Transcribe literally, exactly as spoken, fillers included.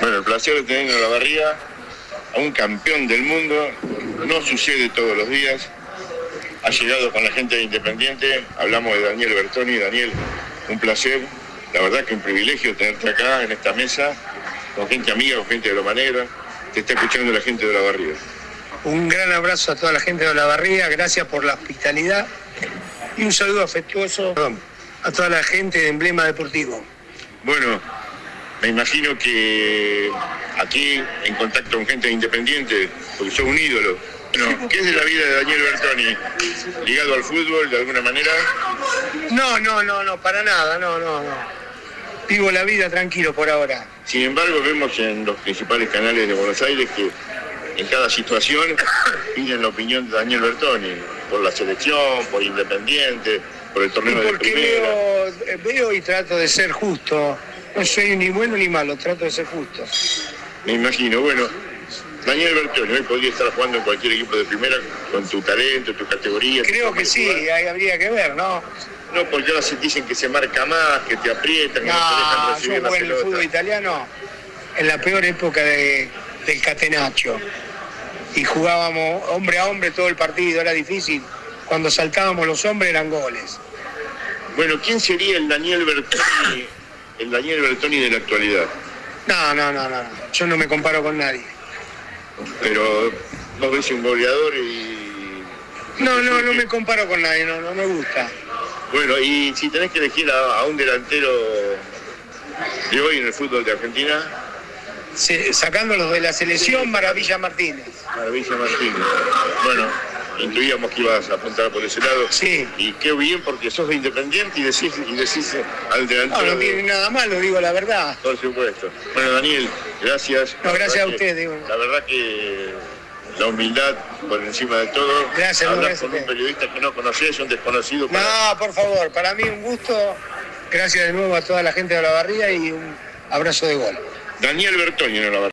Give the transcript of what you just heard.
Bueno, el placer de tener en Olavarría a un campeón del mundo, no sucede todos los días. Ha llegado con la gente de Independiente, hablamos de Daniel Bertoni. Daniel, un placer, la verdad que un privilegio tenerte acá en esta mesa, con gente amiga, con gente de Loma Negra. Te está escuchando la gente de Olavarría. Un gran abrazo a toda la gente de Olavarría, gracias por la hospitalidad y un saludo afectuoso a toda la gente de Emblema Deportivo. Bueno, me imagino que aquí, en contacto con gente de Independiente, porque sos un ídolo. Bueno, ¿qué es de la vida de Daniel Bertoni? ¿Ligado al fútbol de alguna manera? No, no, no, no, para nada, no, no, no. Vivo la vida tranquilo por ahora. Sin embargo, vemos en los principales canales de Buenos Aires que en cada situación piden la opinión de Daniel Bertoni, por la selección, por Independiente, por el torneo de primera. Porque veo, veo y trato de ser justo. No soy ni bueno ni malo, trato de ser justo. Me imagino, bueno, Daniel Bertoni hoy podría estar jugando en cualquier equipo de primera con tu talento, tu categoría. Creo que sí, ahí habría que ver, ¿no? No, porque ahora se dicen que se marca más, que te aprietan, que no, no te dejan recibir yo la jugué en el fútbol italiano en la peor época de, del catenaccio. Y jugábamos hombre a hombre todo el partido, era difícil. Cuando saltábamos los hombres eran goles. Bueno, ¿quién sería el Daniel Bertoni, el Daniel Bertoni de la actualidad? No, no, no, no, yo no me comparo con nadie. Pero vos ves un goleador y... No, no, no me comparo con nadie, no, no me gusta. Bueno, y si tenés que elegir a, a un delantero de hoy en el fútbol de Argentina... Se, sacándolos de la selección, Maravilla Martínez. Maravilla Martínez. Bueno, intuíamos que ibas a apuntar por ese lado. Sí. Y qué bien, porque sos de Independiente y decís, y decís al delantero... No, no tiene nada malo, digo la verdad. Por supuesto. Bueno, Daniel, gracias. No, gracias a que, usted, digo. La verdad que la humildad por encima de todo. Gracias, Hablar gracias con un periodista que no conocés, un desconocido. Para... No, por favor, para mí un gusto. Gracias de nuevo a toda la gente de Olavarría y un abrazo de gol. Daniel Bertoni en Olavarría.